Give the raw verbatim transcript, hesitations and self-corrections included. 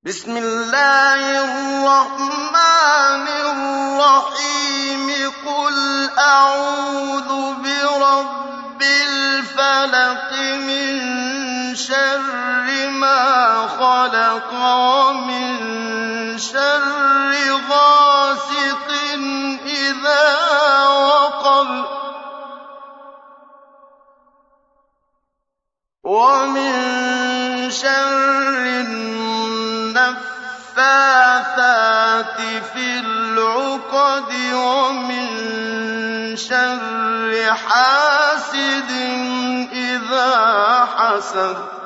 بسم الله الرحمن الرحيم قل أعوذ برب الفلق من شر ما خلق ومن شر غاسق إذا وقب ومن شر النفاثات في العقد ومن شر حاسد إذا حسد